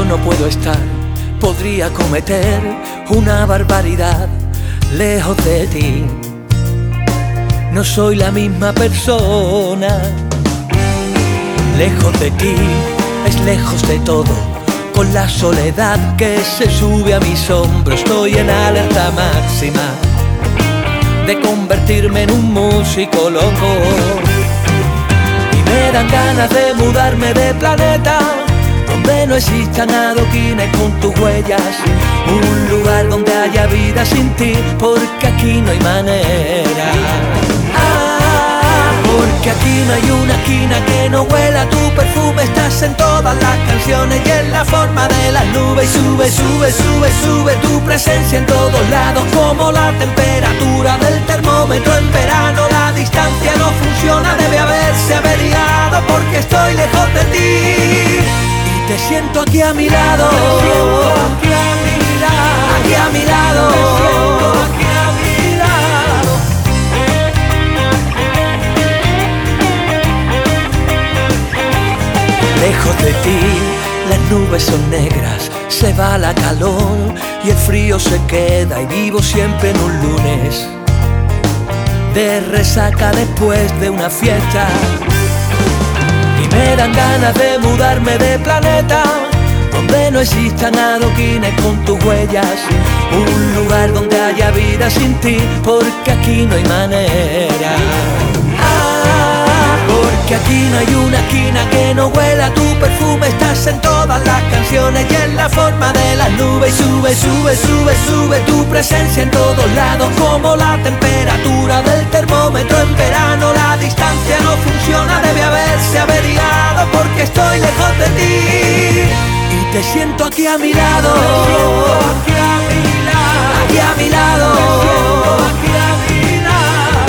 no puedo estar, podría cometer una barbaridad lejos de ti. No soy la misma persona. Lejos de ti es lejos de todo, con la soledad que se sube a mis hombros. Estoy en alerta máxima de convertirme en un músico loco. Y me dan ganas de mudarme de planeta, donde no existan adoquines con tus huellas. Un lugar donde haya vida sin ti, porque aquí no hay manera. Porque aquí no hay una esquina que no huela a tu perfume. Estás en todas las canciones y en la forma de las nubes. Sube, sube, sube, sube tu presencia en todos lados, como la temperatura del termómetro en verano. La distancia no funciona, debe haberse averiado, porque estoy lejos de ti. Y te siento aquí a mi lado, aquí a mi lado, aquí a mi lado, te siento aquí a mi lado. Lejos de ti, las nubes son negras, se va la calor y el frío se queda, y vivo siempre en un lunes de resaca después de una fiesta. Y me dan ganas de mudarme de planeta, donde no existan adoquines con tus huellas. Un lugar donde haya vida sin ti, porque aquí no hay manera. Porque aquí no hay una esquina que no huela a tu perfume. Estás en todas las canciones y en la forma de las nubes. Sube, sube, sube, sube tu presencia en todos lados, como la temperatura del termómetro en verano. La distancia no funciona, debe haberse averiado, porque estoy lejos de ti. Y te siento aquí a mi lado, aquí a mi lado, aquí a mi lado, aquí a mi lado.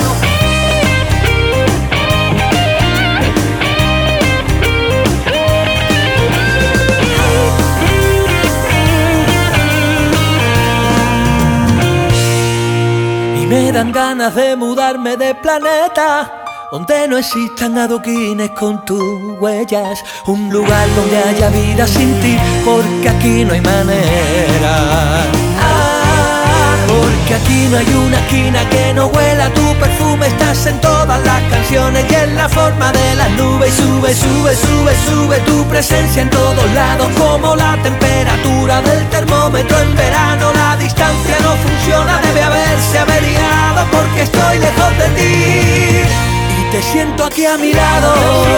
Me dan ganas de mudarme de planeta, donde no existan adoquines con tus huellas. Un lugar donde haya vida sin ti, porque aquí no hay manera. Porque aquí no hay una esquina que no huela a tu perfume. Estás en todas las canciones y en la forma de las nubes. Sube, sube, sube, sube tu presencia en todos lados, como la temperatura del termómetro en verano. La distancia no funciona, debe haberse averiado, porque estoy lejos de ti. Y te siento aquí a mi lado.